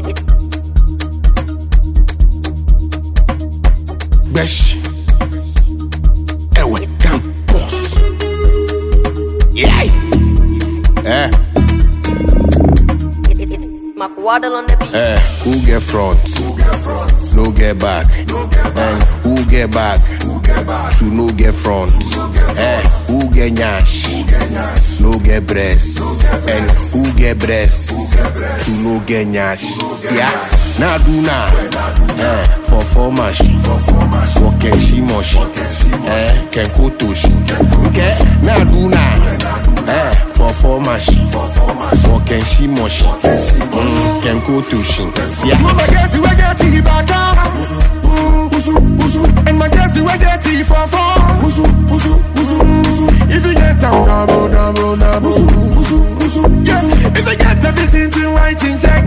Besh, Ewe Campos. Yeah. Waddle on the beat. Who get front? No get back. And who get back? To no get front. Who get nyash? No get breast. And who get breast? To no get nyash. Yeah. Now do now. For formash. Walk and she mosh. Can go to she. Okay. Now do now. For formash. Walk and she mosh. Can go to she. Yeah. My guess you get tea back. And my guess you get tea for if you get down, yeah. If you get everything to right in check,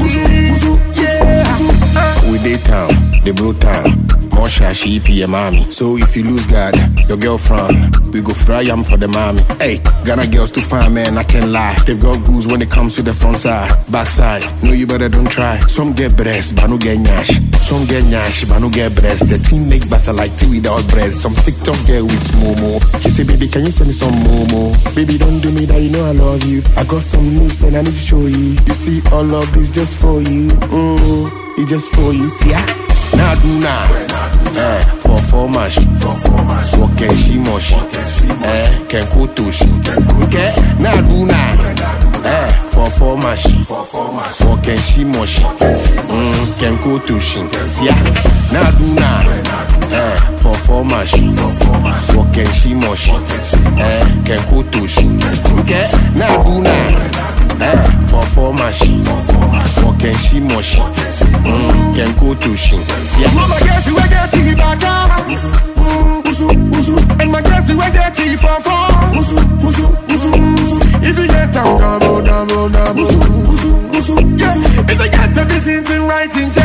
yeah. We dey town, they blow town. More shashi your mommy. So if you lose God, your girlfriend, we go fry yam for the mommy. Hey, Ghana girls too fine, man, I can't lie. They've got goose when it comes to the front side, back side. No, you better don't try. Some get breast, but no get nyash. Some get nyash, but no get breast. The team make basa like tea without bread. Some TikTok girl with momo. She say, baby, can you send me some momo? Baby, don't do me that, you know I love you. I got some moves and I need to show you. You see, all of this just for you. It's just for you, see ya. Now do now. For formash. Walk and she mosh. Can go to she. Okay. Now do now. For formash. Walk and she mosh. Can go to she. Yeah. Now do now. For formash. Walk and she mosh. Can go to she. Okay. Now do now. For formash. Walk and she mosh. Can go to she. Yeah. My guess you get tea back. And my guess you get tea for if you get down, yeah. If you get everything to right in check.